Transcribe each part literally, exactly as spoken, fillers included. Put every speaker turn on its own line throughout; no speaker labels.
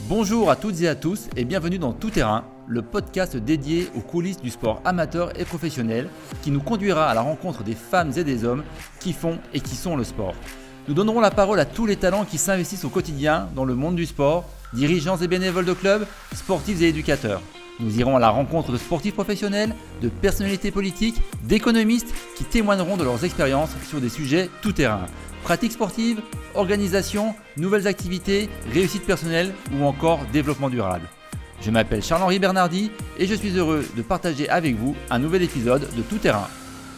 Bonjour à toutes et à tous et bienvenue dans Tout Terrain, le podcast dédié aux coulisses du sport amateur et professionnel qui nous conduira à la rencontre des femmes et des hommes qui font et qui sont le sport. Nous donnerons la parole à tous les talents qui s'investissent au quotidien dans le monde du sport, dirigeants et bénévoles de clubs, sportifs et éducateurs. Nous irons à la rencontre de sportifs professionnels, de personnalités politiques, d'économistes qui témoigneront de leurs expériences sur des sujets tout terrain. Pratiques sportives, organisation, nouvelles activités, réussite personnelle ou encore développement durable. Je m'appelle Charles-Henri Bernardi et je suis heureux de partager avec vous un nouvel épisode de Tout Terrain.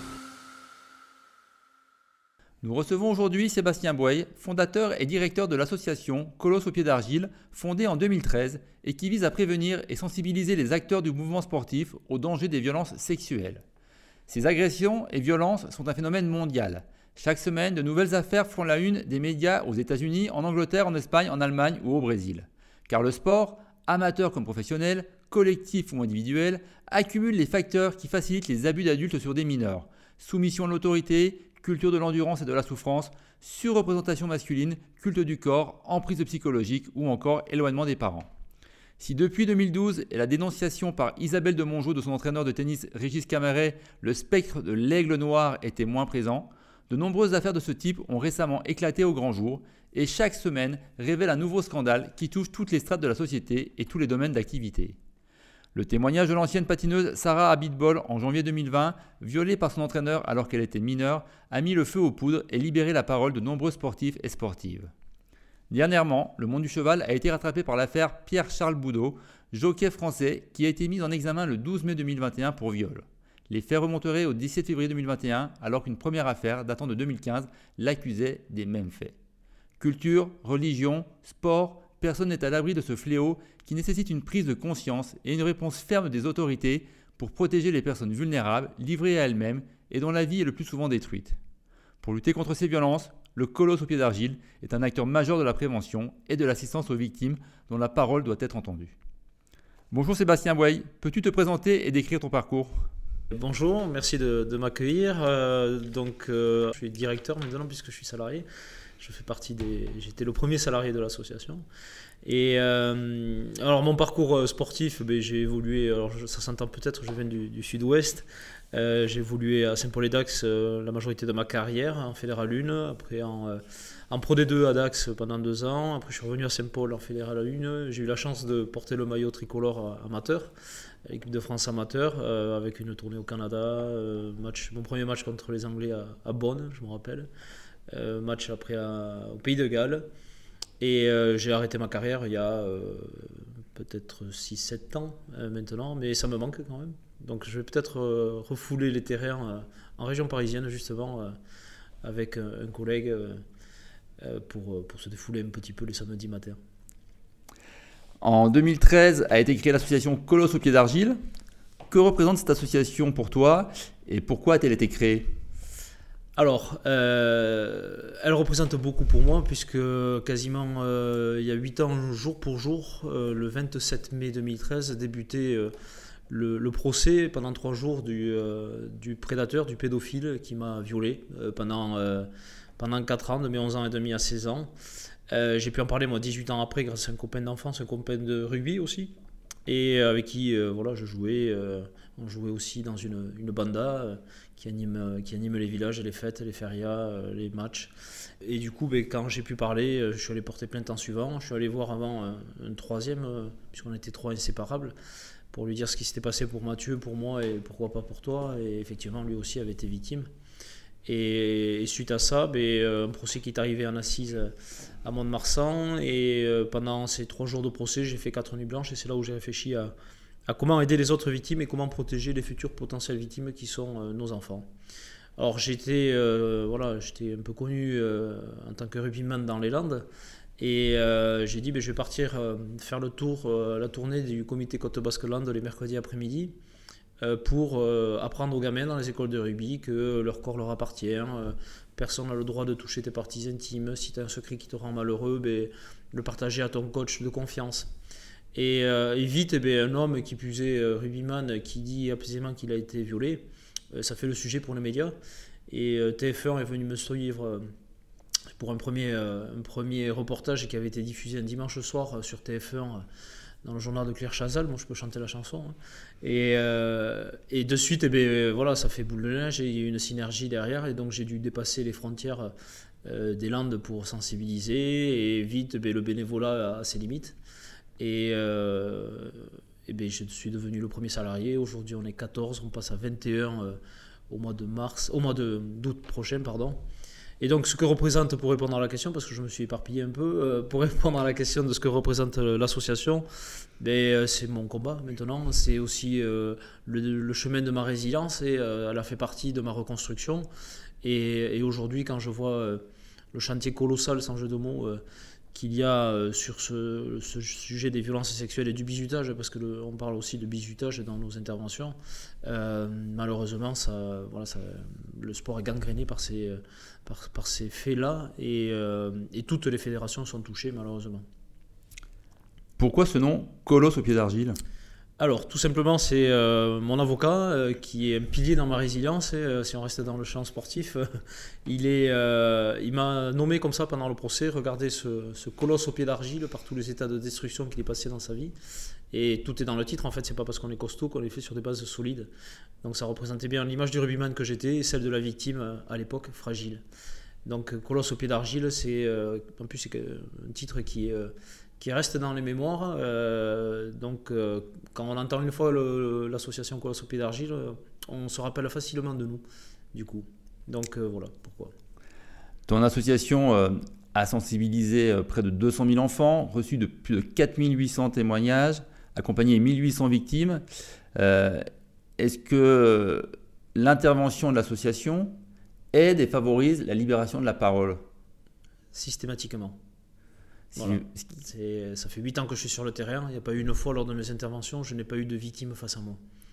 Nous recevons aujourd'hui Sébastien Boueil, fondateur et directeur de l'association Colosse au pied d'argile, fondée en deux mille treize et qui vise à prévenir et sensibiliser les acteurs du mouvement sportif au danger des violences sexuelles. Ces agressions et violences sont un phénomène mondial. Chaque semaine, de nouvelles affaires font la une des médias aux États-Unis, en Angleterre, en Espagne, en Allemagne ou au Brésil. Car le sport, amateur comme professionnel, collectif ou individuel, accumule les facteurs qui facilitent les abus d'adultes sur des mineurs. Soumission à l'autorité, culture de l'endurance et de la souffrance, surreprésentation masculine, culte du corps, emprise psychologique ou encore éloignement des parents. Si depuis deux mille douze et la dénonciation par Isabelle de Mongeau de son entraîneur de tennis Régis Cameret, le spectre de l'aigle noir était moins présent, de nombreuses affaires de ce type ont récemment éclaté au grand jour et chaque semaine révèle un nouveau scandale qui touche toutes les strates de la société et tous les domaines d'activité. Le témoignage de l'ancienne patineuse Sarah Abitbol en janvier deux mille vingt, violée par son entraîneur alors qu'elle était mineure, a mis le feu aux poudres et libéré la parole de nombreux sportifs et sportives. Dernièrement, le monde du cheval a été rattrapé par l'affaire Pierre-Charles Boudot, jockey français qui a été mis en examen le douze mai deux mille vingt et un pour viol. Les faits remonteraient au dix-sept février deux mille vingt et un alors qu'une première affaire datant de deux mille quinze l'accusait des mêmes faits. Culture, religion, sport, personne n'est à l'abri de ce fléau qui nécessite une prise de conscience et une réponse ferme des autorités pour protéger les personnes vulnérables, livrées à elles-mêmes et dont la vie est le plus souvent détruite. Pour lutter contre ces violences, le Colosse au pied d'argile est un acteur majeur de la prévention et de l'assistance aux victimes dont la parole doit être entendue. Bonjour Sébastien Boueil, peux-tu te présenter et décrire ton parcours ?
Bonjour, merci de, de m'accueillir. Euh, donc, euh, je suis directeur maintenant puisque je suis salarié. Je fais partie des. J'étais le premier salarié de l'association. Et euh, alors mon parcours sportif, ben, j'ai évolué. Alors ça s'entend peut-être, je viens du, du sud-ouest. Euh, j'ai évolué à Saint-Paul-et-Dax euh, la majorité de ma carrière en Fédéral un, après en, euh, en Pro D deux à Dax pendant deux ans. Après je suis revenu à Saint-Paul en Fédéral un. J'ai eu la chance de porter le maillot tricolore amateur, équipe de France amateur, euh, avec une tournée au Canada. Euh, match, mon premier match contre les Anglais à, à Bonn, je me rappelle. Euh, match après à, au Pays de Galles. Et euh, j'ai arrêté ma carrière il y a euh, peut-être six sept ans euh, maintenant, mais ça me manque quand même. Donc je vais peut-être euh, refouler les terrains euh, en région parisienne justement euh, avec un, un collègue euh, euh, pour, pour se défouler un petit peu les samedis matins.
En deux mille treize a été créée l'association Colosse au pied d'argile. Que représente cette association pour toi et pourquoi a-t-elle été créée ?
Alors, euh, elle représente beaucoup pour moi puisque quasiment euh, il y a huit ans, jour pour jour, euh, le vingt-sept mai deux mille treize, débutait euh, le, le procès pendant trois jours du, euh, du prédateur, du pédophile qui m'a violé euh, pendant, euh, pendant quatre ans, de mes onze ans et demi à seize ans. Euh, j'ai pu en parler moi dix-huit ans après grâce à un copain d'enfance, un copain de rugby aussi, et avec qui euh, voilà, je jouais, euh, on jouait aussi dans une, une banda euh, qui, anime, qui anime les villages, les fêtes, les férias, euh, les matchs. Et du coup, ben, quand j'ai pu parler, euh, je suis allé porter plainte en suivant, je suis allé voir avant euh, un troisième, euh, puisqu'on était trois inséparables, pour lui dire ce qui s'était passé pour Mathieu, pour moi et pourquoi pas pour toi, et effectivement lui aussi avait été victime. Et, et suite à ça, ben, un procès qui est arrivé en assise à Mont-de-Marsan, et euh, pendant ces trois jours de procès, j'ai fait quatre nuits blanches, et c'est là où j'ai réfléchi à, à comment aider les autres victimes et comment protéger les futures potentielles victimes qui sont euh, nos enfants. Alors j'étais, euh, voilà, j'étais un peu connu euh, en tant que rugbyman dans les Landes, et euh, j'ai dit ben, je vais partir euh, faire le tour, euh, la tournée du comité Côte Basque Landes les mercredis après-midi, pour euh, apprendre aux gamins dans les écoles de rugby que leur corps leur appartient, euh, personne n'a le droit de toucher tes parties intimes, si tu as un secret qui te rend malheureux, ben, le partager à ton coach de confiance. Et, euh, et vite, eh ben, un homme qui plus est euh, rugbyman qui dit apaisément qu'il a été violé, euh, ça fait le sujet pour les médias. Et euh, T F un est venu me suivre euh, pour un premier, euh, un premier reportage qui avait été diffusé un dimanche soir euh, sur T F un euh, dans le journal de Claire Chazal. Moi, je peux chanter la chanson. Hein. Et, euh, et de suite, eh bien, voilà, ça fait boule de neige et il y a eu une synergie derrière. Et donc, j'ai dû dépasser les frontières euh, des Landes pour sensibiliser. Et vite, eh bien, le bénévolat a ses limites. Et, euh, et bien, je suis devenu le premier salarié. Aujourd'hui, on est quatorze, on passe à vingt et un euh, au mois de mars, au mois de, d'août prochain, pardon. Et donc, ce que représente, pour répondre à la question, parce que je me suis éparpillé un peu, euh, pour répondre à la question de ce que représente l'association, ben, euh, c'est mon combat maintenant. C'est aussi euh, le, le chemin de ma résilience et euh, elle a fait partie de ma reconstruction. Et, et aujourd'hui, quand je vois euh, le chantier colossal, sans jeu de mots, euh, qu'il y a euh, sur ce, ce sujet des violences sexuelles et du bizutage, parce qu'on parle aussi de bizutage dans nos interventions, euh, malheureusement, ça, voilà, ça, le sport est gangréné par ces, par, par ces faits-là et, euh, et toutes les fédérations sont touchées, malheureusement.
Pourquoi ce nom Colosse au pied d'argile ?
Alors, tout simplement, c'est euh, mon avocat euh, qui est un pilier dans ma résilience. Et, euh, si on reste dans le champ sportif, euh, il, est, euh, il m'a nommé comme ça pendant le procès. Regardez ce, ce colosse au pied d'argile par tous les états de destruction qu'il est passé dans sa vie. Et tout est dans le titre. En fait, c'est pas parce qu'on est costaud qu'on est fait sur des bases solides. Donc, ça représentait bien l'image du rugbyman que j'étais et celle de la victime euh, à l'époque fragile. Donc, colosse au pied d'argile, c'est euh, en plus c'est un titre qui est euh, qui reste dans les mémoires. Euh, donc, euh, quand on entend une fois le, l'association Colosse au pied d'argile, on se rappelle facilement de nous, du coup. Donc, euh, voilà pourquoi.
Ton association euh, a sensibilisé euh, près de deux cent mille enfants, reçu de plus de quatre mille huit cents témoignages, accompagné mille huit cents victimes. Euh, est-ce que l'intervention de l'association aide et favorise la libération de la parole ?
Systématiquement.
Si
Voilà.
je-
C'est, ça fait huit ans que je suis sur le terrain. Il n'y a pas eu une fois lors de mes interventions, je n'ai pas eu de victime face à moi.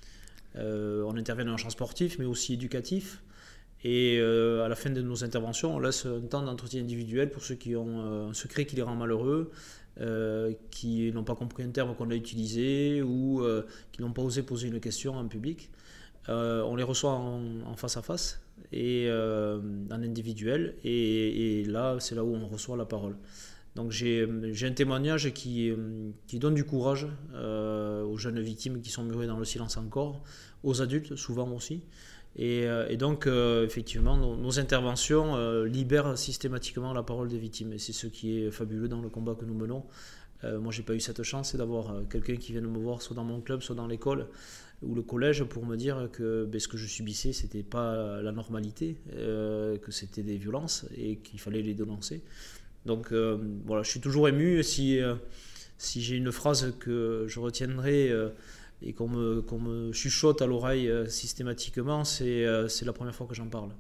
Euh, on intervient dans un champ sportif, mais aussi éducatif. Et euh, à la fin de nos interventions, on laisse un temps d'entretien individuel pour ceux qui ont euh, un secret qui les rend malheureux, euh, qui n'ont pas compris un terme qu'on a utilisé ou euh, qui n'ont pas osé poser une question en public. Euh, on les reçoit en, en face à face et euh, en individuel. Et, et là, c'est là où on reçoit la parole. Donc j'ai, j'ai un témoignage qui, qui donne du courage euh, aux jeunes victimes qui sont murées dans le silence encore, aux adultes souvent aussi. Et, et donc euh, effectivement nos, nos interventions euh, libèrent systématiquement la parole des victimes. Et c'est ce qui est fabuleux dans le combat que nous menons. Euh, moi j'ai pas eu cette chance, c'est d'avoir quelqu'un qui vient me voir soit dans mon club, soit dans l'école ou le collège pour me dire que ben, ce que je subissais c'était pas la normalité, euh, que c'était des violences et qu'il fallait les dénoncer. Donc euh, voilà, je suis toujours ému. Si, euh, si j'ai une phrase que je retiendrai euh, et qu'on me, qu'on me chuchote à l'oreille euh, systématiquement, c'est, euh, c'est la première fois que j'en parle.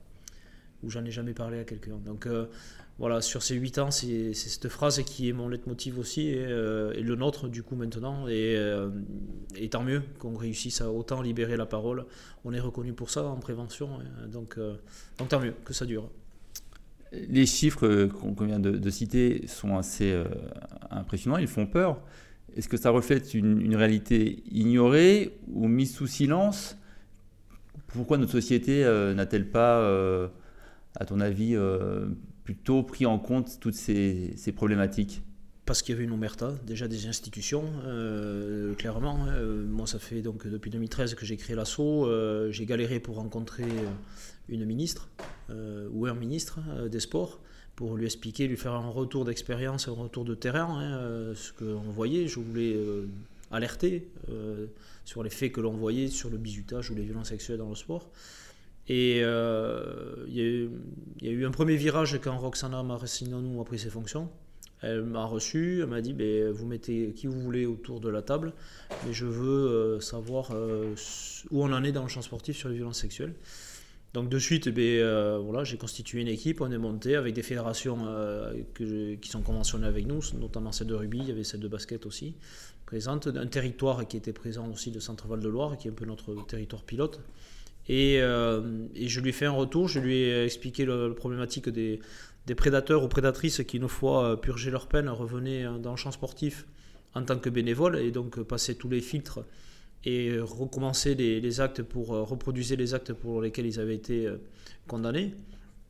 Ou j'en ai jamais parlé à quelqu'un. Donc euh, voilà, sur ces huit ans, c'est, c'est cette phrase qui est mon leitmotiv aussi et, euh, et le nôtre du coup maintenant. Et, euh, et tant mieux qu'on réussisse à autant libérer la parole. On est reconnu pour ça en prévention. Hein, donc, euh, donc tant mieux que ça dure.
Les chiffres qu'on vient de, de citer sont assez euh, impressionnants, ils font peur. Est-ce que ça reflète une, une réalité ignorée ou mise sous silence ? Pourquoi notre société euh, n'a-t-elle pas, euh, à ton avis, euh, plutôt pris en compte toutes ces, ces problématiques ?
Parce qu'il y avait une omerta, déjà des institutions, euh, clairement. Euh, moi, ça fait donc depuis deux mille treize que j'ai créé l'asso. Euh, j'ai galéré pour rencontrer une ministre euh, ou un ministre euh, des Sports pour lui expliquer, lui faire un retour d'expérience, un retour de terrain, hein, euh, ce qu'on voyait. Je voulais euh, alerter euh, sur les faits que l'on voyait sur le bizutage ou les violences sexuelles dans le sport. Et euh, il y a eu, il y a eu un premier virage quand Roxana Maracineanu a pris ses fonctions. Elle m'a reçu, elle m'a dit ben, vous mettez qui vous voulez autour de la table, mais je veux euh, savoir euh, où on en est dans le champ sportif sur les violences sexuelles. Donc de suite, ben, euh, voilà, j'ai constitué une équipe, on est monté avec des fédérations euh, que, qui sont conventionnées avec nous, notamment celle de rugby, il y avait celle de basket aussi, présente, un territoire qui était présent aussi de Centre-Val de Loire, qui est un peu notre territoire pilote. Et, euh, et je lui ai fait un retour, je lui ai expliqué la problématique des des prédateurs ou prédatrices qui, une fois purgé leur peine, revenaient dans le champ sportif en tant que bénévoles et donc passaient tous les filtres et recommencer les, les actes pour reproduire les actes pour lesquels ils avaient été condamnés.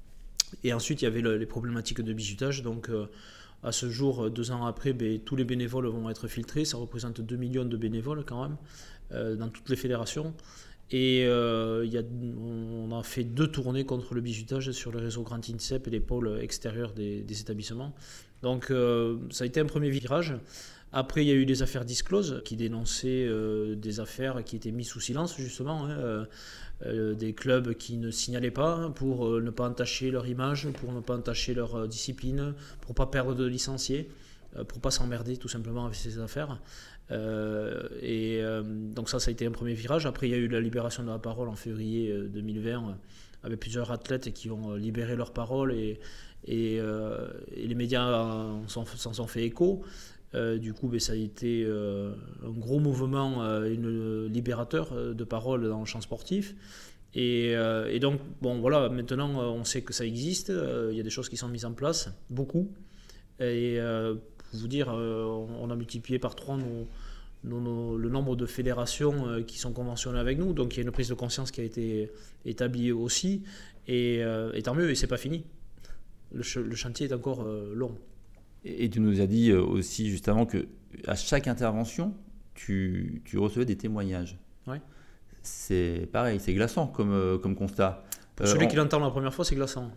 Et ensuite, il y avait le, les problématiques de bizutage. Donc, euh, à ce jour, deux ans après, ben, tous les bénévoles vont être filtrés. Ça représente deux millions de bénévoles quand même, euh, dans toutes les fédérations. Et euh, il y a, on a fait deux tournées contre le bizutage sur le réseau Grand INSEP et les pôles extérieurs des, des établissements. Donc, euh, ça a été un premier virage. Après, il y a eu les affaires discloses qui dénonçaient euh, des affaires qui étaient mises sous silence, justement, hein, euh, euh, des clubs qui ne signalaient pas hein, pour euh, ne pas entacher leur image, pour ne pas entacher leur euh, discipline, pour ne pas perdre de licenciés, euh, pour ne pas s'emmerder tout simplement avec ces affaires. Euh, et euh, donc ça, ça a été un premier virage. Après, il y a eu la libération de la parole en février euh, deux mille vingt, euh, avec plusieurs athlètes qui ont euh, libéré leur parole et, et, euh, et les médias s'en sont fait écho. Euh, du coup, ben, ça a été euh, un gros mouvement euh, une, libérateur euh, de parole dans le champ sportif. Et, euh, et donc, bon, voilà, maintenant, on sait que ça existe. Il euh, y a des choses qui sont mises en place, beaucoup. Et euh, pour vous dire, euh, on a multiplié par trois nos, nos, nos, le nombre de fédérations euh, qui sont conventionnées avec nous. Donc, il y a une prise de conscience qui a été établie aussi. Et, euh, et tant mieux, et c'est pas fini. Le, ch- le chantier est encore euh, long.
Et tu nous as dit aussi juste avant qu'à chaque intervention, tu, tu recevais des témoignages.
Ouais.
C'est pareil, c'est glaçant comme, comme constat.
Pour euh, celui on, qui l'entend la première fois, c'est glaçant.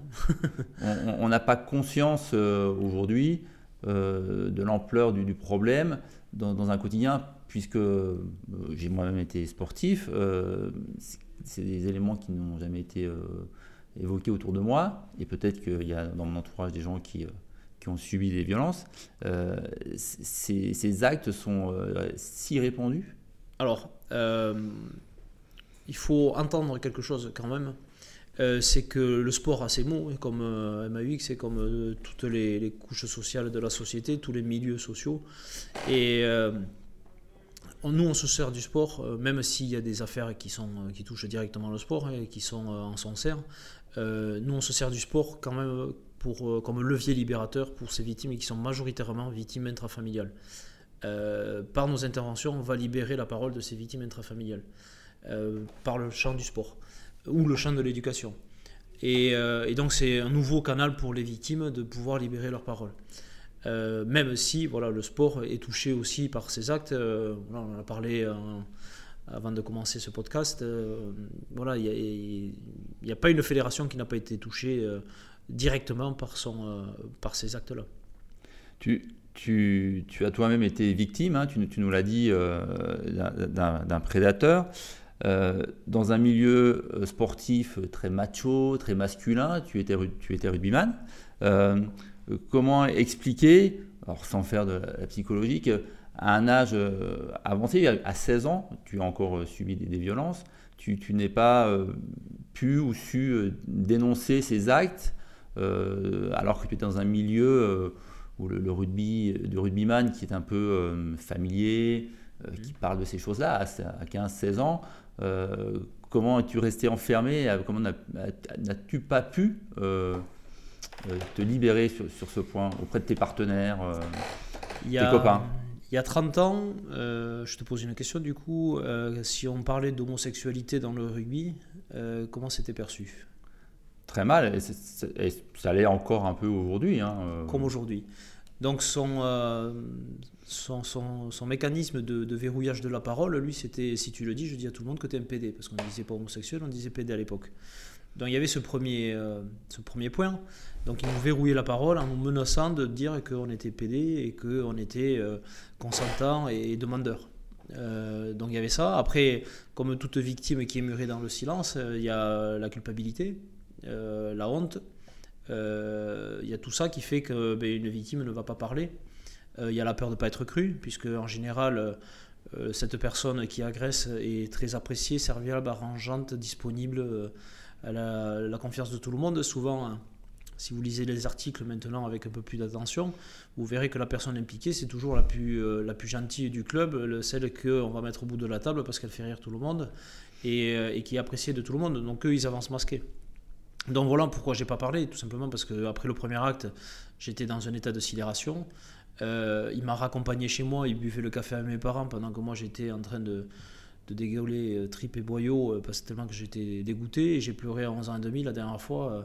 On n'a pas conscience euh, aujourd'hui euh, de l'ampleur du, du problème dans, dans un quotidien, puisque euh, j'ai moi-même été sportif. Euh, c'est des éléments qui n'ont jamais été euh, évoqués autour de moi. Et peut-être qu'il y a dans mon entourage des gens qui... Euh, qui ont subi des violences, euh, ces, ces actes sont euh, si répandus?
Alors, euh, il faut entendre quelque chose quand même, euh, c'est que le sport a ses mots, comme euh, M A U X, c'est comme euh, toutes les, les couches sociales de la société, tous les milieux sociaux. Et euh, on, nous, on se sert du sport, euh, même s'il y a des affaires qui, sont, qui touchent directement le sport et qui sont euh, en son sein. Euh, nous, on se sert du sport quand même pour, euh, comme levier libérateur pour ces victimes qui sont majoritairement victimes intrafamiliales. Euh, par nos interventions, on va libérer la parole de ces victimes intrafamiliales euh, par le champ du sport ou le champ de l'éducation. Et, euh, et donc, c'est un nouveau canal pour les victimes de pouvoir libérer leur parole. Euh, même si voilà, le sport est touché aussi par ces actes. Euh, voilà, on en a parlé euh, avant de commencer ce podcast. Euh, voilà, il n'y a, a pas une fédération qui n'a pas été touchée euh, directement par, son, euh, par ces actes-là.
Tu, tu, tu as toi-même été victime, hein, tu, tu nous l'as dit, euh, d'un, d'un prédateur. Euh, dans un milieu sportif très macho, très masculin, tu étais, tu étais rugbyman. Euh, comment expliquer, alors sans faire de la psychologie, qu'à un âge avancé, à seize ans, tu as encore subi des, des violences, tu, tu n'es pas euh, pu ou su euh, dénoncer ces actes euh, alors que tu étais dans un milieu euh, où le, le rugby, du rugbyman qui est un peu euh, familier, euh, qui parle de ces choses-là à quinze seize ans. Euh, comment es-tu resté enfermé? Comment n'as, n'as-tu pas pu euh, te libérer sur, sur ce point auprès de tes partenaires, euh,
il y a,
tes copains?
Il y a trente ans, euh, je te pose une question du coup, euh, si on parlait d'homosexualité dans le rugby, euh, comment c'était perçu?
Très mal, et, c'est, c'est, et ça l'est encore un peu aujourd'hui. Hein, euh.
Comme aujourd'hui. Donc son, euh, son, son, son mécanisme de, de verrouillage de la parole, lui, c'était si tu le dis, je dis à tout le monde que tu es un P D, parce qu'on ne disait pas homosexuel, on disait P D à l'époque. Donc il y avait ce premier, euh, ce premier point. Donc ils nous verrouillaient la parole en nous menaçant de dire qu'on était P D et qu'on était euh, consentant et, et demandeur. Euh, donc il y avait ça. Après, comme toute victime qui est murée dans le silence, euh, il y a la culpabilité, euh, la honte. Il euh, y a tout ça qui fait que ben, une victime ne va pas parler. Il euh, y a la peur de ne pas être crue, puisque en général, euh, cette personne qui agresse est très appréciée, serviable, arrangeante, disponible, euh, elle a la confiance de tout le monde. Souvent, hein, si vous lisez les articles maintenant avec un peu plus d'attention, vous verrez que la personne impliquée, c'est toujours la plus, euh, la plus gentille du club, le, celle qu'on va mettre au bout de la table parce qu'elle fait rire tout le monde et, euh, et qui est appréciée de tout le monde. Donc eux, ils avancent masqués. Donc voilà pourquoi j'ai pas parlé, tout simplement parce qu'après le premier acte, j'étais dans un état de sidération. Euh, il m'a raccompagné chez moi, il buvait le café avec mes parents pendant que moi j'étais en train de, de dégueuler tripes et boyaux parce que tellement que j'étais dégoûté. Et j'ai pleuré à onze ans et demi la dernière fois.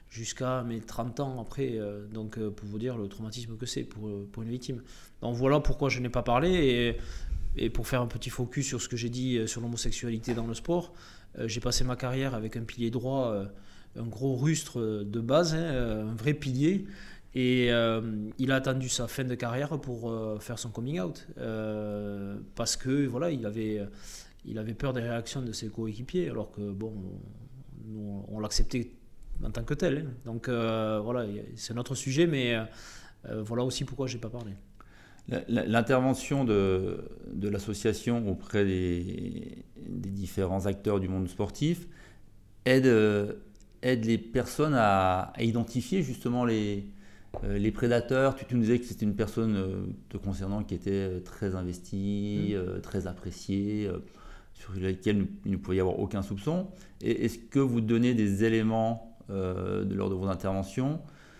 jusqu'à mes trente ans après. Euh, donc euh, pour vous dire le traumatisme que c'est pour, pour une victime. Donc voilà pourquoi je n'ai pas parlé. Et, et pour faire un petit focus sur ce que j'ai dit sur l'homosexualité dans le sport, euh, j'ai passé ma carrière avec un pilier droit, euh, un gros rustre de base, hein, un vrai pilier. Et euh, il a attendu sa fin de carrière pour euh, faire son coming out. Euh, parce que voilà, il avait, il avait peur des réactions de ses coéquipiers, alors que bon, nous, on l'acceptait en tant que tel. Hein. Donc euh, voilà, c'est notre sujet, mais euh, voilà aussi pourquoi je n'ai pas parlé.
L'intervention de, de l'association auprès des, des différents acteurs du monde sportif aide, aide les personnes à, à identifier justement les, les prédateurs. Tu, tu nous disais que c'était une personne te concernant qui était très investie, mmh. très appréciée, sur laquelle il ne pouvait y avoir aucun soupçon. Et est-ce que vous donnez des éléments euh, de, lors de vos interventions,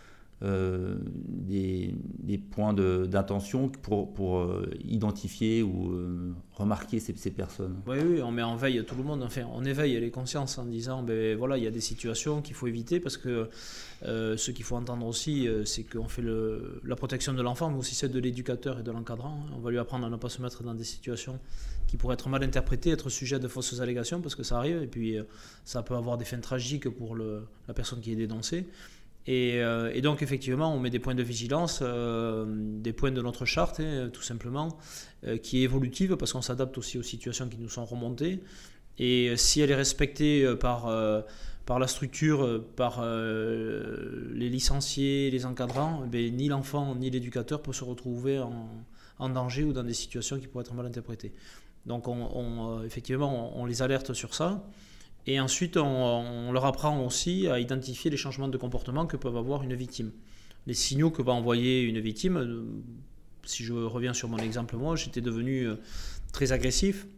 euh, des, des points de, d'intention pour, pour euh, identifier ou euh, remarquer ces, ces personnes?
Oui, oui, on met en veille tout le monde, enfin, on éveille les consciences en disant ben, voilà, il y a des situations qu'il faut éviter, parce que euh, ce qu'il faut entendre aussi, euh, c'est qu'on fait le, la protection de l'enfant, mais aussi celle de l'éducateur et de l'encadrant. On va lui apprendre à ne pas se mettre dans des situations qui pourraient être mal interprétées, être sujet à de fausses allégations, parce que ça arrive, et puis euh, ça peut avoir des fins tragiques pour le, la personne qui est dénoncée. Et, euh, et donc effectivement on met des points de vigilance, euh, des points de notre charte hein, tout simplement, euh, qui est évolutive parce qu'on s'adapte aussi aux situations qui nous sont remontées, et si elle est respectée par, euh, par la structure, par euh, les licenciés, les encadrants, eh bien, ni l'enfant ni l'éducateur peut se retrouver en, en danger ou dans des situations qui pourraient être mal interprétées. Donc on, on, effectivement on, on les alerte sur ça. Et ensuite, on, on leur apprend aussi à identifier les changements de comportement que peuvent avoir une victime. Les signaux que va envoyer une victime, si je reviens sur mon exemple, moi, j'étais devenu très agressif,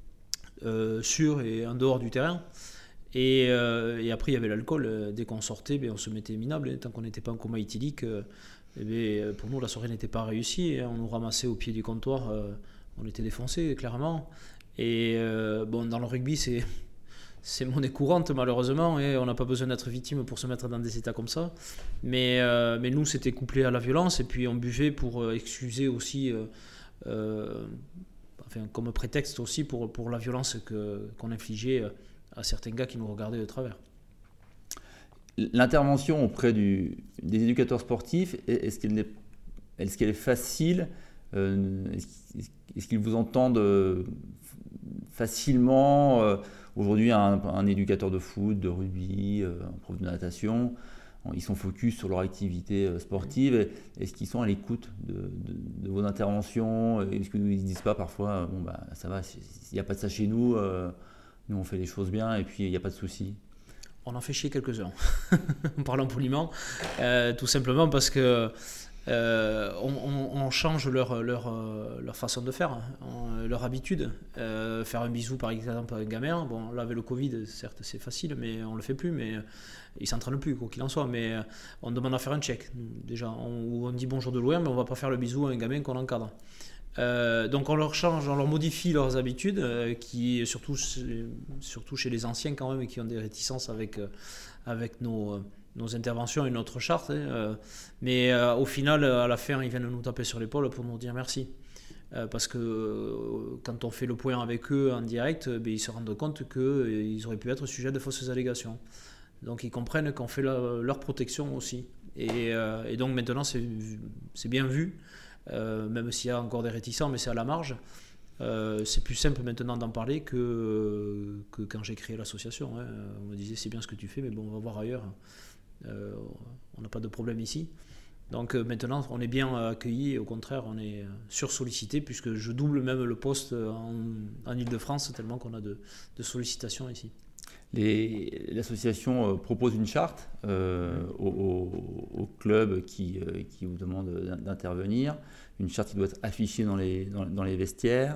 euh, sur et en dehors du terrain. Et, euh, et après, il y avait l'alcool. Dès qu'on sortait, ben, on se mettait minable. Tant qu'on n'était pas en coma éthylique, euh, ben, pour nous, la soirée n'était pas réussie. On nous ramassait au pied du comptoir. Euh, on était défoncés, clairement. Et euh, bon, dans le rugby, c'est... C'est monnaie courante malheureusement, et on n'a pas besoin d'être victime pour se mettre dans des états comme ça. Mais, euh, mais nous, c'était couplé à la violence, et puis on buvait pour excuser aussi, euh, euh, enfin, comme prétexte aussi pour, pour la violence que, qu'on infligeait à certains gars qui nous regardaient de travers.
L'intervention auprès du, des éducateurs sportifs, est-ce qu'elle est, est-ce qu'elle est facile? euh, est-ce, est-ce qu'ils vous entendent facilement? euh, Aujourd'hui, un, un éducateur de foot, de rugby, euh, un prof de natation, ils sont focus sur leur activité euh, sportive. Est-ce qu'ils sont à l'écoute de, de, de vos interventions? Est-ce qu'ils ne se disent pas parfois, bon bah ça va, s'il n'y a pas de ça chez nous, euh, nous on fait les choses bien et puis il n'y a pas de souci?
On en fait chier quelques-uns, en parlant poliment, euh, tout simplement parce que Euh, on, on, on change leur, leur, leur façon de faire, hein, leur habitude. Euh, faire un bisou par exemple à un gamin, bon là avec le Covid certes c'est facile mais on le fait plus, mais il s'entraîne plus quoi qu'il en soit, mais on demande à faire un check déjà, on, on dit bonjour de loin mais on va pas faire le bisou à un gamin qu'on encadre. Euh, donc on leur change, on leur modifie leurs habitudes, euh, qui surtout, surtout chez les anciens quand même, qui ont des réticences avec, euh, avec nos... nos interventions et notre charte, hein, euh, mais euh, au final, à la fin, ils viennent nous taper sur l'épaule pour nous dire merci. Euh, parce que euh, quand on fait le point avec eux en direct, euh, ben, ils se rendent compte qu'ils auraient pu être sujets de fausses allégations. Donc ils comprennent qu'on fait la, leur protection aussi. Et, euh, et donc maintenant, c'est, c'est bien vu, euh, même s'il y a encore des réticents, mais c'est à la marge. Euh, c'est plus simple maintenant d'en parler que, que quand j'ai créé l'association. Hein. On me disait c'est bien ce que tu fais, mais bon, on va voir ailleurs. Euh, on n'a pas de problème ici. Donc euh, maintenant on est bien accueillis, et au contraire on est sursollicité, puisque je double même le poste en, en Ile-de-France tellement qu'on a de, de sollicitations ici.
Les, l'association propose une charte euh, aux, aux clubs qui, euh, qui vous demandent d'intervenir, une charte qui doit être affichée dans les, dans, dans les vestiaires,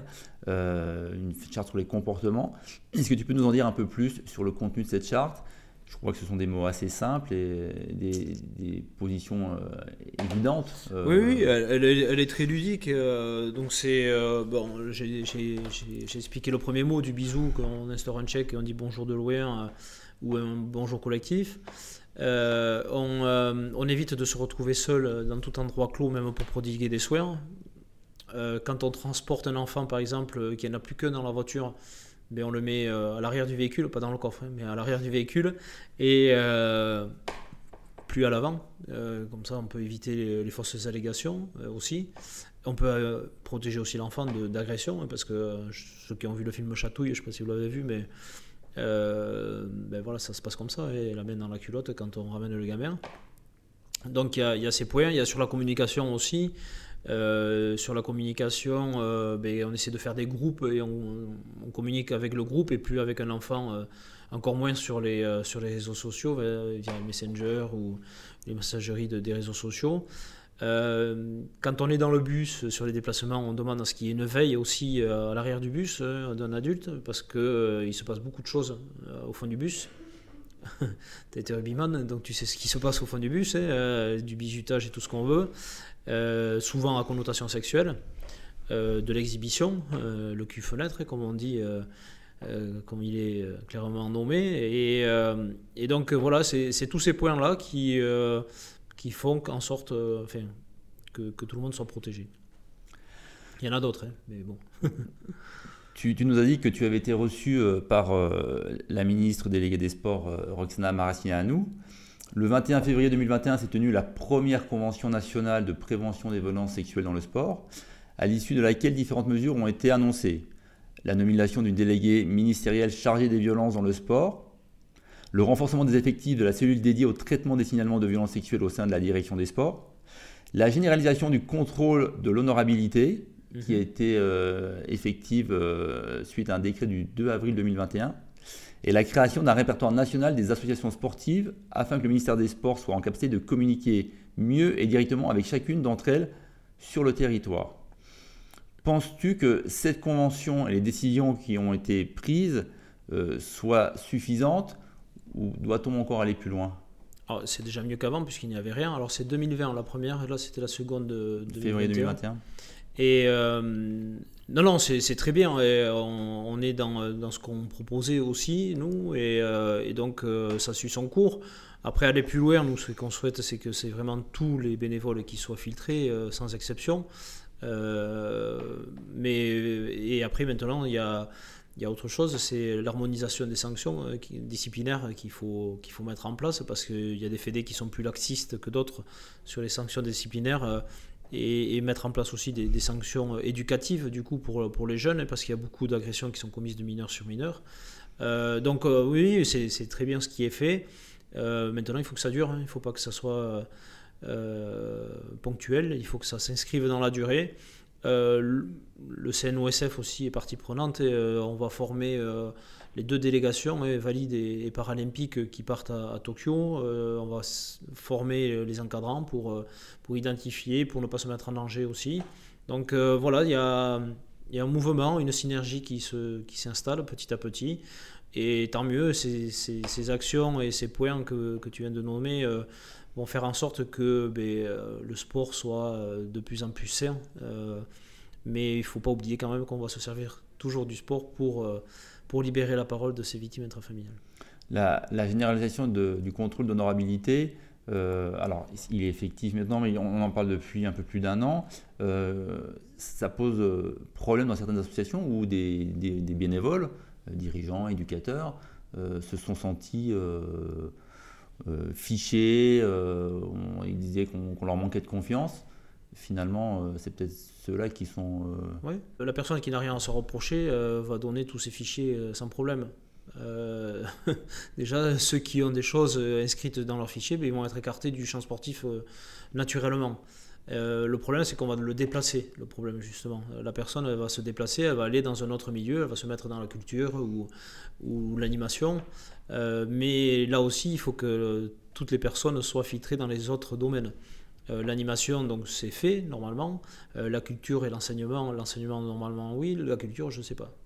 euh, une charte sur les comportements. Est-ce que tu peux nous en dire un peu plus sur le contenu de cette charte? Je crois que ce sont des mots assez simples et des, des positions euh, évidentes.
Euh... Oui, oui, elle, elle, est, elle est très ludique. Euh, donc c'est euh, bon, j'ai, j'ai, j'ai, j'ai expliqué le premier mot du bisou, qu'on instaure un check et on dit bonjour de loin, euh, ou un bonjour collectif. Euh, on, euh, on évite de se retrouver seul dans tout endroit clos, même pour prodiguer des soins. Euh, quand on transporte un enfant, par exemple, qui n'a plus qu'un dans la voiture, ben on le met euh, à l'arrière du véhicule, pas dans le coffre, hein, mais à l'arrière du véhicule, et euh, plus à l'avant. Euh, comme ça, on peut éviter les, les fausses allégations euh, aussi. On peut euh, protéger aussi l'enfant de, d'agression, hein, parce que euh, ceux qui ont vu le film Chatouille, je ne sais pas si vous l'avez vu, mais euh, ben voilà, ça se passe comme ça, et la main dans la culotte quand on ramène le gamin. Donc il y, y a ces points, il y a sur la communication aussi. Euh, sur la communication, euh, ben, on essaie de faire des groupes et on, on communique avec le groupe et plus avec un enfant, euh, encore moins sur les, euh, sur les réseaux sociaux, euh, via Messenger ou les messageries de, des réseaux sociaux. Euh, quand on est dans le bus, sur les déplacements, on demande à ce qu'il y ait une veille aussi euh, à l'arrière du bus euh, d'un adulte, parce qu'il euh, se passe beaucoup de choses euh, au fond du bus. Tu as été rugbyman, donc tu sais ce qui se passe au fond du bus, hein, euh, du bizutage et tout ce qu'on veut, euh, souvent à connotation sexuelle, euh, de l'exhibition, euh, le cul-fenêtre, comme on dit, euh, euh, comme il est clairement nommé. Et, euh, et donc voilà, c'est, c'est tous ces points-là qui, euh, qui font en sorte euh, enfin, que, que tout le monde soit protégé. Il y en a d'autres, hein, mais bon.
Tu, tu nous as dit que tu avais été reçu euh, par euh, la ministre déléguée des Sports, euh, Roxana Maracineanu. Le vingt et un février deux mille vingt et un s'est tenue la première convention nationale de prévention des violences sexuelles dans le sport, à l'issue de laquelle différentes mesures ont été annoncées. La nomination d'une déléguée ministérielle chargée des violences dans le sport, le renforcement des effectifs de la cellule dédiée au traitement des signalements de violences sexuelles au sein de la direction des sports, la généralisation du contrôle de l'honorabilité, qui a été euh, effective euh, suite à un décret du deux avril deux mille vingt et un, et la création d'un répertoire national des associations sportives afin que le ministère des Sports soit en capacité de communiquer mieux et directement avec chacune d'entre elles sur le territoire. Penses-tu que cette convention et les décisions qui ont été prises euh, soient suffisantes ou doit-on encore aller plus loin ?
Alors, c'est déjà mieux qu'avant puisqu'il n'y avait rien. Alors c'est deux mille vingt la première et là c'était la seconde de deux mille vingt et un.
Février deux mille vingt et un.
Et euh, non, non, c'est, c'est très bien. Et on, on est dans, dans ce qu'on proposait aussi, nous, et, euh, et donc euh, ça suit son cours. Après, aller plus loin, nous, ce qu'on souhaite, c'est que c'est vraiment tous les bénévoles qui soient filtrés, euh, sans exception. Euh, mais, et après, maintenant, il y a, il y a autre chose, c'est l'harmonisation des sanctions euh, qui, disciplinaires qu'il faut, qu'il faut mettre en place, parce qu'il y a des fédés qui sont plus laxistes que d'autres sur les sanctions disciplinaires. Euh, Et, et mettre en place aussi des, des sanctions éducatives du coup pour, pour les jeunes, parce qu'il y a beaucoup d'agressions qui sont commises de mineurs sur mineurs. Euh, donc euh, oui, c'est, c'est très bien ce qui est fait. Euh, maintenant, il faut que ça dure, hein. Il ne faut pas que ça soit euh, ponctuel, il faut que ça s'inscrive dans la durée. Euh, le, le C N O S F aussi est partie prenante, et euh, on va former euh, les deux délégations, hein, valides et, et paralympiques, qui partent à, à Tokyo. Euh, on va s- former les encadrants pour, euh, pour identifier, pour ne pas se mettre en danger aussi. Donc euh, voilà, il y a, il y a un mouvement, une synergie qui, se, qui s'installe petit à petit. Et tant mieux, ces, ces, ces actions et ces points que, que tu viens de nommer euh, vont faire en sorte que ben, euh, le sport soit euh, de plus en plus sain. Euh, mais il ne faut pas oublier quand même qu'on va se servir toujours du sport pour, euh, pour libérer la parole de ces victimes intrafamiliales.
La, la généralisation de, du contrôle d'honorabilité, euh, alors il est effectif maintenant, mais on en parle depuis un peu plus d'un an. Euh, ça pose problème dans certaines associations où des, des, des bénévoles, euh, dirigeants, éducateurs, euh, se sont sentis euh, euh, fichés. Euh, on, ils disaient qu'on, qu'on leur manquait de confiance. Finalement, euh, c'est peut-être ceux-là qui sont... Euh...
Oui, la personne qui n'a rien à se reprocher euh, va donner tous ses fichiers euh, sans problème. Euh, déjà, ceux qui ont des choses inscrites dans leur fichier, ben, ils vont être écartés du champ sportif euh, naturellement. Euh, le problème, c'est qu'on va le déplacer, le problème justement. La personne, elle va se déplacer, elle va aller dans un autre milieu, elle va se mettre dans la culture ou, ou l'animation. Euh, mais là aussi, il faut que toutes les personnes soient filtrées dans les autres domaines. Euh, l'animation, donc c'est fait normalement. Euh, la culture et l'enseignement, l'enseignement normalement oui, la culture, je ne sais pas.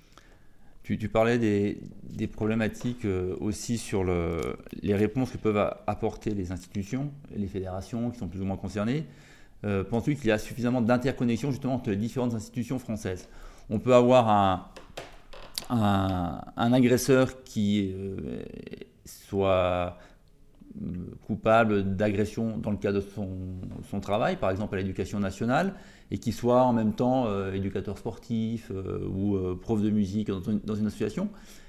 Tu, tu parlais des, des problématiques euh, aussi sur le, les réponses que peuvent a, apporter les institutions, les fédérations qui sont plus ou moins concernées. Euh, penses-tu qu'il y a suffisamment d'interconnexion justement entre les différentes institutions françaises ? On peut avoir un, un, un agresseur qui euh, soit coupable d'agression dans le cadre de son, son travail, par exemple à l'éducation nationale, et qui soit en même temps euh, éducateur sportif euh, ou euh, prof de musique dans une, dans une association.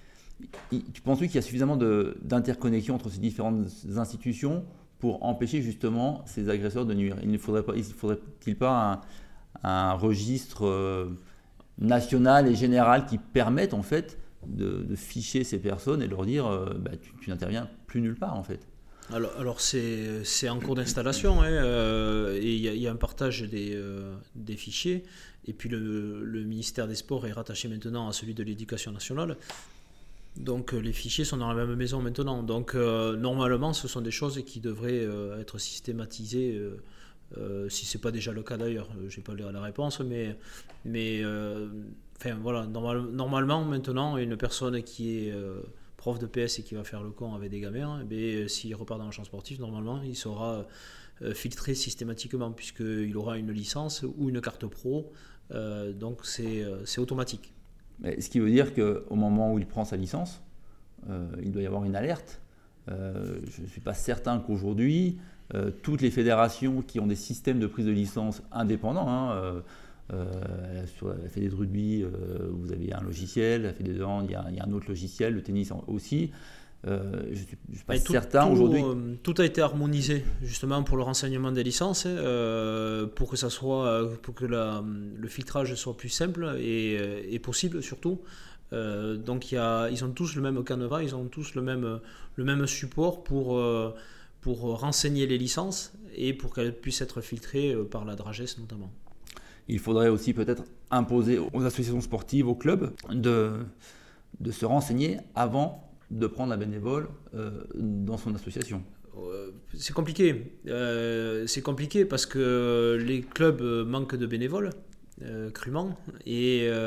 Tu penses qu'il y a suffisamment de, d'interconnexion entre ces différentes institutions pour empêcher justement ces agresseurs de nuire? Il ne faudrait pas, il faudrait-il pas un, un registre euh, national et général qui permette en fait de, de ficher ces personnes et leur dire euh, bah, tu, tu n'interviens plus nulle part en fait?
Alors, alors c'est, c'est en cours d'installation, hein, euh, et il y, y a un partage des, euh, des fichiers, et puis le, le ministère des Sports est rattaché maintenant à celui de l'Éducation nationale, donc euh, les fichiers sont dans la même maison maintenant, donc euh, normalement ce sont des choses qui devraient euh, être systématisées, euh, euh, si ce n'est pas déjà le cas d'ailleurs, je n'ai pas la réponse, mais, mais euh, enfin, voilà, normal, normalement maintenant une personne qui est... Euh, prof de P S et qui va faire le con avec des gamins, eh bien, s'il repart dans le champ sportif, normalement, il sera euh, filtré systématiquement puisqu'il aura une licence ou une carte pro, euh, donc c'est, euh, c'est automatique.
Mais ce qui veut dire qu'au moment où il prend sa licence, euh, il doit y avoir une alerte. Euh, je ne suis pas certain qu'aujourd'hui, euh, toutes les fédérations qui ont des systèmes de prise de licence indépendants, hein, euh, Euh, sur la fédé de rugby, euh, vous avez un logiciel, la fédé de hand, il y, a, il y a un autre logiciel, le tennis aussi. Euh, je ne suis, je suis pas
tout,
certain
tout,
aujourd'hui.
Euh, tout a été harmonisé justement pour le renseignement des licences, euh, pour que ça soit, pour que la, le filtrage soit plus simple et, et possible surtout. Euh, donc il y a, ils ont tous le même canevas, ils ont tous le même, le même support pour, euh, pour renseigner les licences et pour qu'elles puissent être filtrées par la Drages notamment.
Il faudrait aussi peut-être imposer aux associations sportives, aux clubs, de, de se renseigner avant de prendre la bénévole euh, dans son association.
Euh, c'est compliqué. Euh, c'est compliqué parce que les clubs manquent de bénévoles, euh, crûment, et, euh,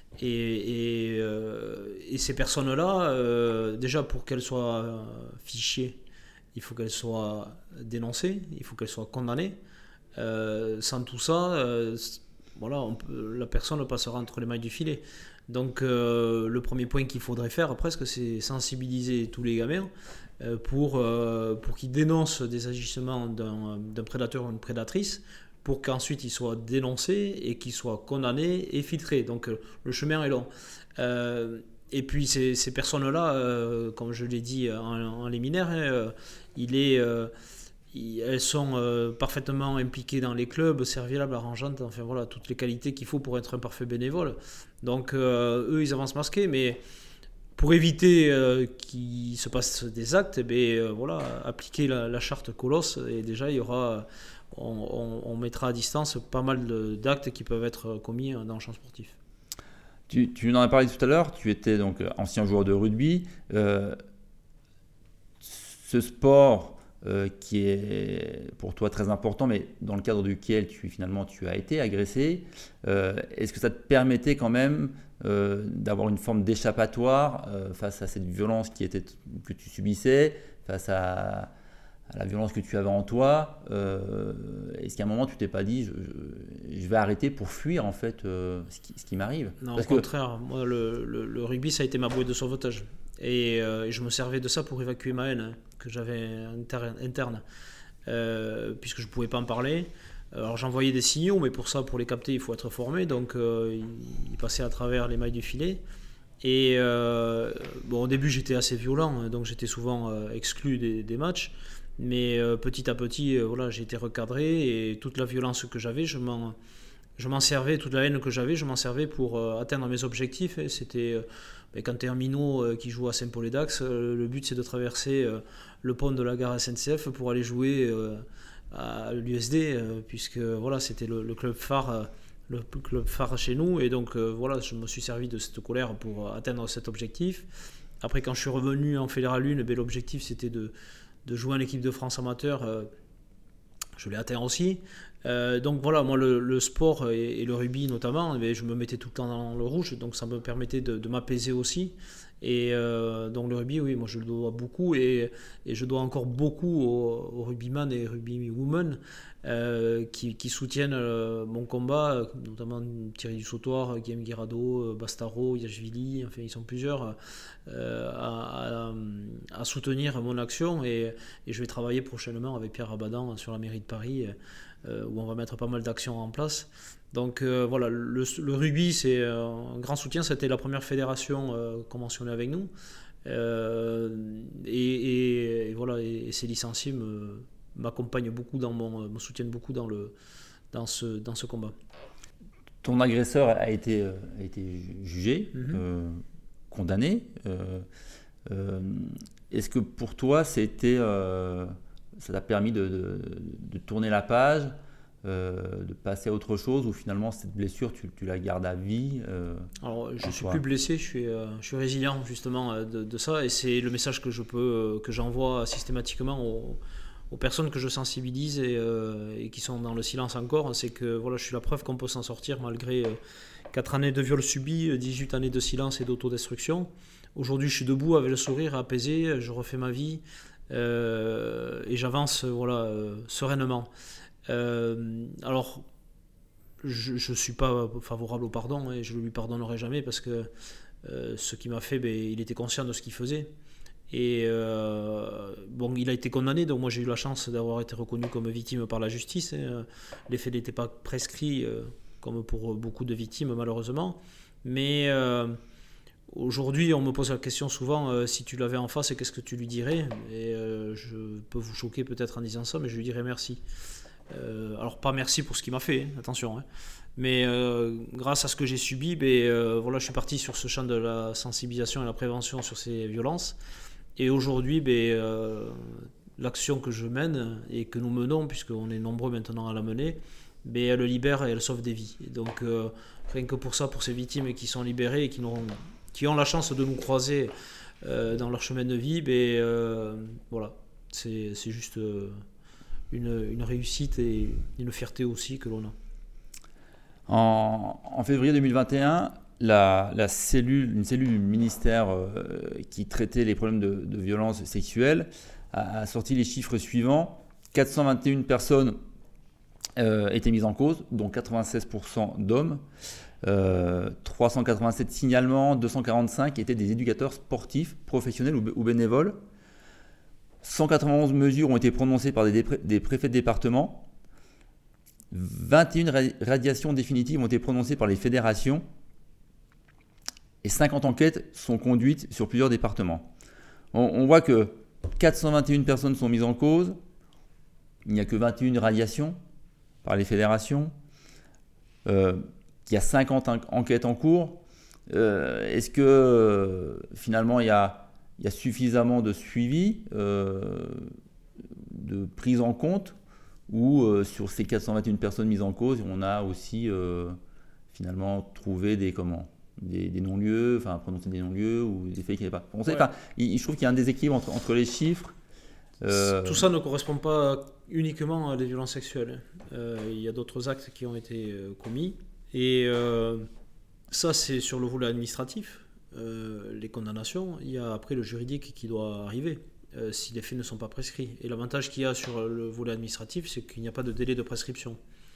et, et, euh, et ces personnes-là, euh, déjà pour qu'elles soient fichées, il faut qu'elles soient dénoncées, il faut qu'elles soient condamnées. Euh, sans tout ça, euh, voilà, on peut, la personne passera entre les mailles du filet. Donc euh, le premier point qu'il faudrait faire presque, c'est sensibiliser tous les gamins euh, pour, euh, pour qu'ils dénoncent des agissements d'un, d'un prédateur ou une prédatrice, pour qu'ensuite ils soient dénoncés et qu'ils soient condamnés et filtrés. Donc euh, le chemin est long. Euh, et puis ces, ces personnes-là, euh, comme je l'ai dit en, en liminaire, euh, il est... Euh, elles sont euh, parfaitement impliquées dans les clubs, serviables, arrangeantes, enfin voilà, toutes les qualités qu'il faut pour être un parfait bénévole. Donc euh, eux, ils avancent masqués, mais pour éviter euh, qu'il se passe des actes, eh bien, euh, voilà, appliquer la, la charte Colosse, et déjà il y aura, on, on, on mettra à distance pas mal de, d'actes qui peuvent être commis dans le champ sportif.
Tu, tu en as parlé tout à l'heure, tu étais donc ancien joueur de rugby. Euh, ce sport... Euh, qui est pour toi très important, mais dans le cadre duquel tu, finalement tu as été agressé, euh, est-ce que ça te permettait quand même euh, d'avoir une forme d'échappatoire euh, face à cette violence qui était, que tu subissais, face à, à la violence que tu avais en toi? euh, Est-ce qu'à un moment tu t'es pas dit je, je, je vais arrêter pour fuir en fait euh, ce, qui, ce qui m'arrive?
Non,
Parce
au
que...
contraire, moi le, le, le rugby ça a été ma bouée de sauvetage. Et, euh, et je me servais de ça pour évacuer ma haine hein, que j'avais inter- interne, euh, puisque je ne pouvais pas en parler. Alors j'envoyais des signaux, mais pour ça, pour les capter, il faut être formé. Donc euh, ils passaient à travers les mailles du filet. Et euh, bon, au début, j'étais assez violent, donc j'étais souvent euh, exclu des, des matchs. Mais euh, petit à petit, euh, voilà, j'ai été recadré et toute la violence que j'avais, je m'en, je m'en servais, toute la haine que j'avais, je m'en servais pour euh, atteindre mes objectifs. Et c'était... Euh, Mais quand tu es un minot euh, qui joue à Saint-Paul-et-Dax, euh, le but c'est de traverser euh, le pont de la gare S N C F pour aller jouer euh, à l'U S D, euh, puisque voilà, c'était le, le club phare, euh, le club phare chez nous. Et donc euh, voilà, je me suis servi de cette colère pour atteindre cet objectif. Après, quand je suis revenu en Fédéral un, ben, l'objectif c'était de, de jouer en équipe de France amateur. Euh, je l'ai atteint aussi. Euh, donc voilà, moi le, le sport et, et le rugby notamment, eh bien, je me mettais tout le temps dans le rouge, donc ça me permettait de, de m'apaiser aussi Et euh, donc le rugby, oui, moi je le dois beaucoup et, et je dois encore beaucoup aux, aux rugbyman et rugbywomen euh, qui, qui soutiennent euh, mon combat, notamment Thierry Dussautoir, Guillaume Guirado, Bastaro, Yashvili, enfin ils sont plusieurs euh, à, à, à soutenir mon action et, et je vais travailler prochainement avec Pierre Abadan sur la mairie de Paris euh, où on va mettre pas mal d'actions en place. Donc euh, voilà, le, le rugby c'est euh, un grand soutien, c'était la première fédération euh, conventionnée avec nous euh, et, et, et voilà, et, et ces licenciés me, m'accompagnent beaucoup dans mon, me soutiennent beaucoup dans, le, dans, ce, dans ce combat.
Ton agresseur a été, a été jugé, mm-hmm. euh, condamné. Euh, euh, est-ce que pour toi c'était, euh, ça t'a permis de, de, de tourner la page? Euh, de passer à autre chose ou finalement cette blessure tu, tu la gardes à vie euh,
Alors je suis toi. plus blessé, je suis, euh, je suis résilient justement de, de ça et c'est le message que je peux que j'envoie systématiquement aux, aux personnes que je sensibilise et, euh, et qui sont dans le silence encore, c'est que voilà, je suis la preuve qu'on peut s'en sortir malgré euh, quatre années de viol subi, dix-huit années de silence et d'autodestruction. Aujourd'hui je suis debout avec le sourire apaisé, je refais ma vie euh, et j'avance voilà, euh, sereinement. Euh, alors, je ne suis pas favorable au pardon et je ne lui pardonnerai jamais parce que euh, ce qu'il m'a fait, ben, il était conscient de ce qu'il faisait. Et euh, bon, il a été condamné, donc moi j'ai eu la chance d'avoir été reconnu comme victime par la justice. Hein. Les faits n'étaient pas prescrits euh, comme pour beaucoup de victimes malheureusement. Mais euh, aujourd'hui, on me pose la question souvent, euh, si tu l'avais en face, qu'est-ce que tu lui dirais? Et euh, je peux vous choquer peut-être en disant ça, mais je lui dirais merci. Euh, alors pas merci pour ce qu'il m'a fait, hein, attention, hein. Mais euh, grâce à ce que j'ai subi, ben, euh, voilà, je suis parti sur ce champ de la sensibilisation et la prévention sur ces violences. Et aujourd'hui, ben, euh, l'action que je mène et que nous menons, puisqu'on est nombreux maintenant à la mener, ben, elle libère et elle sauve des vies. Et donc euh, rien que pour ça, pour ces victimes qui sont libérées et qui, qui ont la chance de nous croiser euh, dans leur chemin de vie, ben, euh, voilà, c'est, c'est juste... Euh, Une, une réussite et une fierté aussi que l'on a.
En, en février deux mille vingt et un, la, la cellule, une cellule du ministère euh, qui traitait les problèmes de, de violence sexuelle a, a sorti les chiffres suivants. quatre cent vingt et une personnes euh, étaient mises en cause, dont quatre-vingt-seize pour cent d'hommes. Euh, trois cent quatre-vingt-sept signalements, deux cent quarante-cinq étaient des éducateurs sportifs, professionnels ou, ou bénévoles. cent quatre-vingt-onze mesures ont été prononcées par des, dé- des préfets de département. vingt et une ra- radiations définitives ont été prononcées par les fédérations. Et cinquante enquêtes sont conduites sur plusieurs départements. On, on voit que quatre cent vingt et une personnes sont mises en cause. Il n'y a que vingt et une radiations par les fédérations. Euh, il y a cinquante en- enquêtes en cours. Euh, est-ce que euh, finalement il y a... Il y a suffisamment de suivi, euh, de prise en compte, ou euh, sur ces quatre cent vingt et une personnes mises en cause, on a aussi euh, finalement trouvé des, comment, des, des non-lieux, enfin prononcé des non-lieux ou des faits qui n'étaient pas. On sait, ouais. il, je trouve qu'il y a un déséquilibre entre, entre les chiffres.
Euh... Tout ça ne correspond pas uniquement à des violences sexuelles. Euh, il y a d'autres actes qui ont été commis. Et euh, ça, c'est sur le volet administratif. Euh, les condamnations, il y a après le juridique qui doit arriver euh, si les faits ne sont pas prescrits. Et l'avantage qu'il y a sur le volet administratif, c'est qu'il n'y a pas de délai de prescription.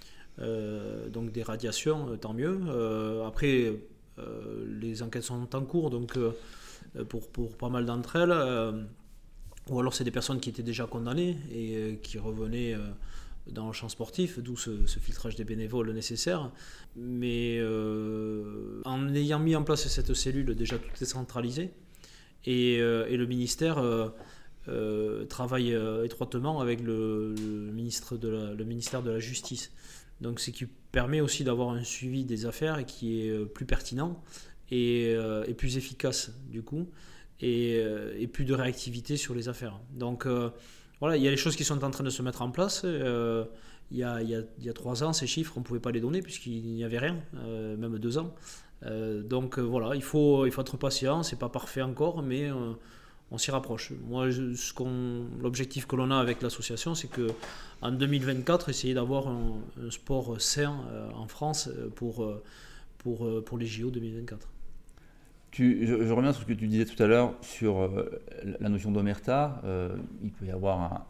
Euh, donc des radiations, euh, tant mieux. Euh, après, euh, les enquêtes sont en cours, donc euh, pour, pour pas mal d'entre elles, euh, ou alors c'est des personnes qui étaient déjà condamnées et euh, qui revenaient euh, dans le champ sportif, d'où ce, ce filtrage des bénévoles nécessaire. Mais euh, en ayant mis en place cette cellule, déjà tout est centralisé et, euh, et le ministère euh, euh, travaille euh, étroitement avec le, le, ministre de la, le ministère de la Justice. Donc ce qui permet aussi d'avoir un suivi des affaires et qui est plus pertinent et, euh, et plus efficace du coup et, euh, et plus de réactivité sur les affaires. Donc euh, voilà, il y a les choses qui sont en train de se mettre en place. Euh, il, y a, il, y a, il y a trois ans, ces chiffres, on ne pouvait pas les donner puisqu'il n'y avait rien, euh, même deux ans. Euh, donc euh, voilà, il faut, il faut être patient. Ce n'est pas parfait encore, mais euh, on s'y rapproche. Moi, je, ce qu'on, l'objectif que l'on a avec l'association, c'est qu'en deux mille vingt-quatre, essayer d'avoir un, un sport sain euh, en France pour, pour, pour les J O deux mille vingt-quatre.
Tu, je, je reviens sur ce que tu disais tout à l'heure sur euh, la notion d'omerta. Euh, il peut y avoir un,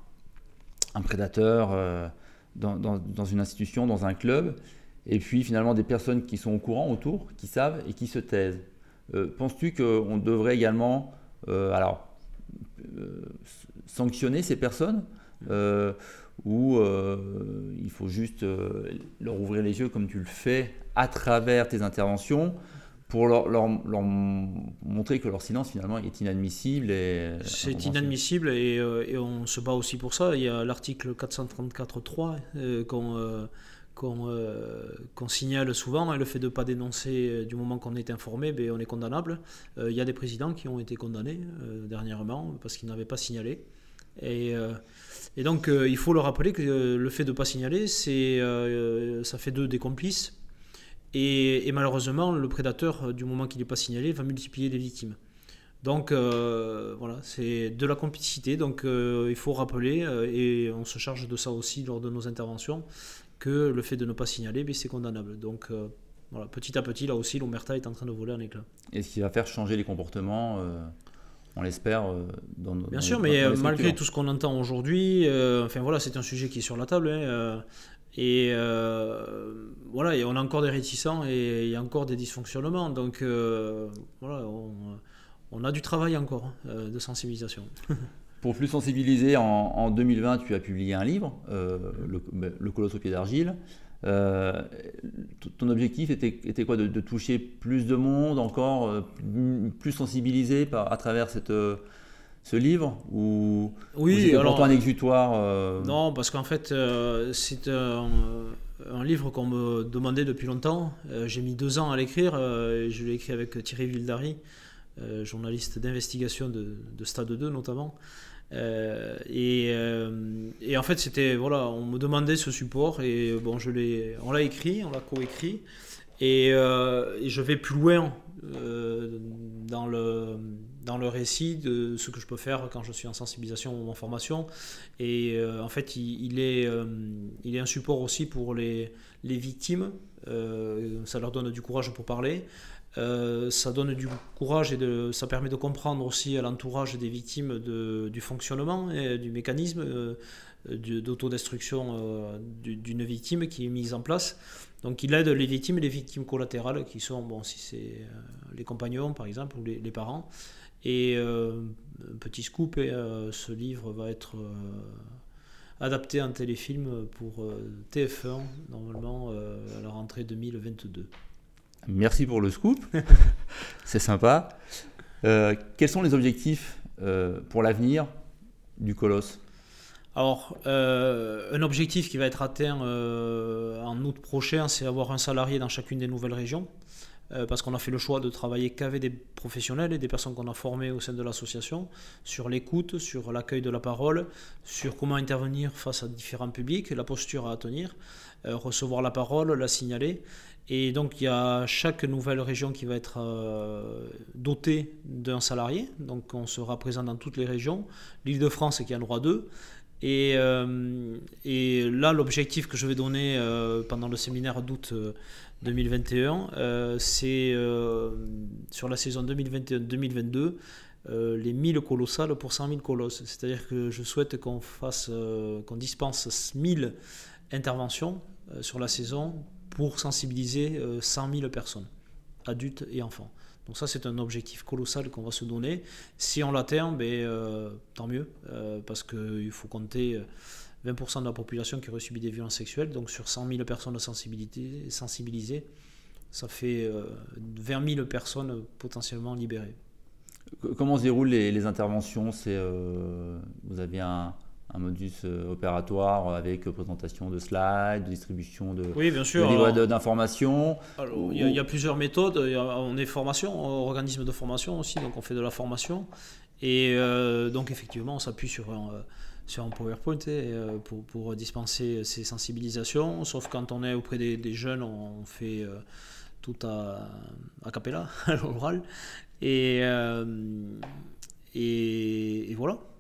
un prédateur euh, dans, dans, dans une institution, dans un club, et puis finalement des personnes qui sont au courant autour, qui savent et qui se taisent. Euh, penses-tu qu'on devrait également euh, alors, euh, sanctionner ces personnes euh, ou euh, il faut juste euh, leur ouvrir les yeux comme tu le fais à travers tes interventions pour leur, leur, leur montrer que leur silence finalement est inadmissible et
C'est inadmissible et, euh, et on se bat aussi pour ça. Il y a l'article quatre cent trente-quatre trois euh, qu'on euh, qu'on euh, qu'on signale souvent, hein, le fait de ne pas dénoncer euh, du moment qu'on est informé, ben, on est condamnable. Euh, il y a des présidents qui ont été condamnés euh, dernièrement parce qu'ils n'avaient pas signalé. Et, euh, et donc euh, il faut le rappeler que euh, le fait de ne pas signaler, c'est, euh, ça fait d'eux des complices. Et, et malheureusement, le prédateur, du moment qu'il n'est pas signalé, va multiplier les victimes. Donc euh, voilà, c'est de la complicité. Donc euh, il faut rappeler, euh, et on se charge de ça aussi lors de nos interventions, que le fait de ne pas signaler, ben, c'est condamnable. Donc euh, voilà, petit à petit, là aussi, l'omerta est en train de voler en éclats.
Et ce qui va faire changer les comportements, euh, on l'espère, euh, dans nos
Bien
dans
sûr,
les,
mais
dans les
malgré tout ce qu'on entend aujourd'hui, euh, enfin voilà, c'est un sujet qui est sur la table. Hein, euh, et euh, voilà, et on a encore des réticents et il y a encore des dysfonctionnements. Donc euh, voilà, on, on a du travail encore hein, de sensibilisation.
Pour plus sensibiliser, en, en deux mille vingt, tu as publié un livre, euh, le, le Colosse au pied d'argile. Euh, ton objectif était, était quoi, de, de toucher plus de monde, encore euh, plus sensibilisé par, à travers cette, euh, ce livre, ou,
oui,
ou c'était
alors,
pour toi un exutoire euh...
Non, parce qu'en fait, euh, c'est un, un livre qu'on me demandait depuis longtemps. Euh, j'ai mis deux ans à l'écrire. Euh, et je l'ai écrit avec Thierry Vildary, euh, journaliste d'investigation de, de Stade deux notamment. Euh, et, euh, et en fait, c'était voilà, on me demandait ce support et bon, je l'ai, on l'a écrit, on l'a coécrit. Et, euh, et je vais plus loin euh, dans, le, dans le récit de ce que je peux faire quand je suis en sensibilisation ou en formation. Et euh, en fait, il, il, est, euh, il est un support aussi pour les, les victimes. Euh, ça leur donne du courage pour parler. Euh, ça donne du courage et de, ça permet de comprendre aussi à l'entourage des victimes de, du fonctionnement et du mécanisme euh, d'autodestruction euh, d'une victime qui est mise en place. Donc il aide les victimes et les victimes collatérales qui sont, bon, si c'est euh, les compagnons par exemple ou les, les parents. Et euh, petit scoop, et, euh, ce livre va être euh, adapté en téléfilm pour euh, T F un normalement euh, à la rentrée deux mille vingt-deux.
Merci pour le scoop, c'est sympa. Euh, quels sont les objectifs euh, pour l'avenir du Colosse ?
Alors, euh, un objectif qui va être atteint euh, en août prochain, c'est avoir un salarié dans chacune des nouvelles régions, euh, parce qu'on a fait le choix de travailler qu'avec des professionnels et des personnes qu'on a formées au sein de l'association, sur l'écoute, sur l'accueil de la parole, sur comment intervenir face à différents publics, la posture à tenir, euh, recevoir la parole, la signaler. Et donc il y a chaque nouvelle région qui va être euh, dotée d'un salarié, donc on sera présent dans toutes les régions, l'Île-de-France qui en aura deux. Et, euh, et là, l'objectif que je vais donner euh, pendant le séminaire d'août euh, deux mille vingt et un, euh, c'est euh, sur la saison deux mille vingt et un deux mille vingt-deux, euh, les mille colossales pour cent mille colosses. C'est-à-dire que je souhaite qu'on fasse, euh, qu'on dispense mille interventions euh, sur la saison pour sensibiliser euh, cent mille personnes, adultes et enfants. Donc ça, c'est un objectif colossal qu'on va se donner. Si on l'atteint, ben, euh, tant mieux, euh, parce qu'il faut compter vingt pour cent de la population qui aurait subi des violences sexuelles. Donc sur cent mille personnes sensibilisées, ça fait euh, vingt mille personnes potentiellement libérées.
Comment se déroulent les, les interventions ? C'est, euh, vous avez un... un modus opératoire avec présentation de slides, de distribution de,
oui, bien sûr,
de livres
alors,
d'informations.
Alors, il, y a, il y a plusieurs méthodes. Il y a, on est formation, organisme de formation aussi, donc on fait de la formation. Et euh, donc effectivement, on s'appuie sur un, sur un PowerPoint euh, pour, pour dispenser ces sensibilisations. Sauf quand on est auprès des, des jeunes, on fait euh, tout à, a cappella, à l'oral. Et, euh, et, et voilà.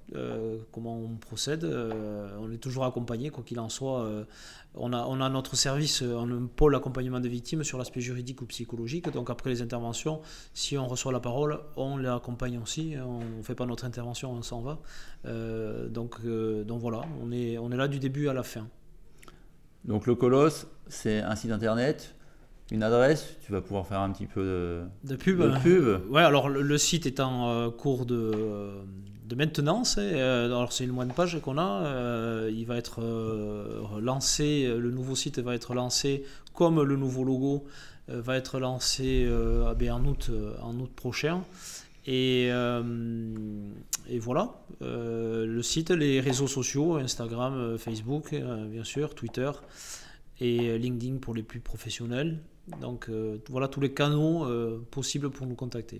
euh, comment on procède. Euh, on est toujours accompagné, quoi qu'il en soit. Euh, on, a, on a notre service, on a un pôle accompagnement des victimes sur l'aspect juridique ou psychologique. Donc après les interventions, si on reçoit la parole, on les accompagne aussi. On ne fait pas notre intervention, on s'en va. Euh, donc, euh, donc voilà, on est, on est là du début à la fin.
Donc le Colosse, c'est un site internet, une adresse, tu vas pouvoir faire un petit peu de,
de pub.
De pub.
Ouais, alors le, le site est en euh, cours de, de maintenance. Euh, alors c'est une moyenne page qu'on a. Euh, il va être euh, lancé, le nouveau site va être lancé comme le nouveau logo euh, va être lancé euh, en, août, en août prochain. Et, euh, et voilà, euh, le site, les réseaux sociaux, Instagram, Facebook, euh, bien sûr, Twitter et LinkedIn pour les plus professionnels. Donc euh, voilà tous les canaux euh, possibles pour nous contacter.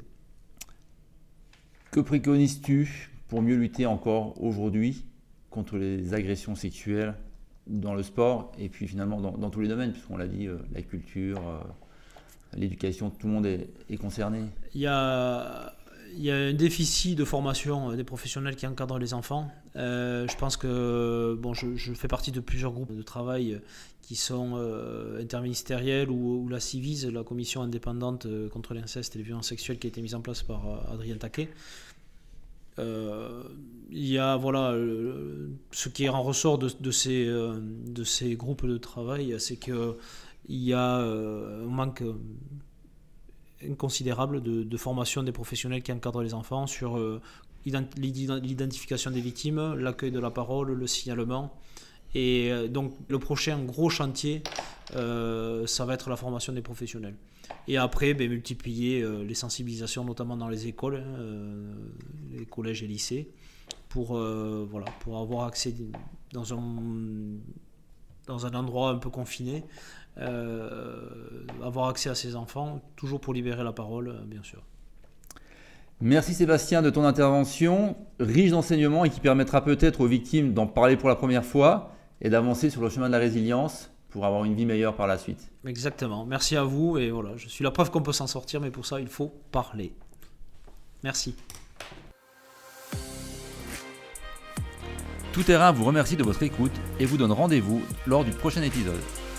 Que préconises-tu pour mieux lutter encore aujourd'hui contre les agressions sexuelles dans le sport et puis finalement dans, dans tous les domaines, puisqu'on l'a dit, euh, la culture, euh, l'éducation, tout le monde est, est concerné.
Il y a... Il y a un déficit de formation des professionnels qui encadrent les enfants. Euh, je pense que bon, je, je fais partie de plusieurs groupes de travail qui sont euh, interministériels ou, ou la CIVIS, la commission indépendante contre l'inceste et les violences sexuelles qui a été mise en place par Adrien Taquet. Euh, il y a voilà, euh, ce qui en ressort de, de, ces, euh, de ces groupes de travail, c'est qu'il y a euh, un manque inconsidérable de, de formation des professionnels qui encadrent les enfants sur euh, l'identification des victimes, l'accueil de la parole, le signalement. Et euh, donc le prochain gros chantier, euh, ça va être la formation des professionnels. Et après, ben, multiplier euh, les sensibilisations, notamment dans les écoles, hein, euh, les collèges et lycées, pour, euh, voilà, pour avoir accès dans un, dans un endroit un peu confiné, Euh, avoir accès à ses enfants, toujours pour libérer la parole, bien sûr.
Merci Sébastien de ton intervention, riche d'enseignements et qui permettra peut-être aux victimes d'en parler pour la première fois et d'avancer sur le chemin de la résilience pour avoir une vie meilleure par la suite.
Exactement, merci à vous et voilà, je suis la preuve qu'on peut s'en sortir, mais pour ça il faut parler. Merci.
Tout Terrain vous remercie de votre écoute et vous donne rendez-vous lors du prochain épisode.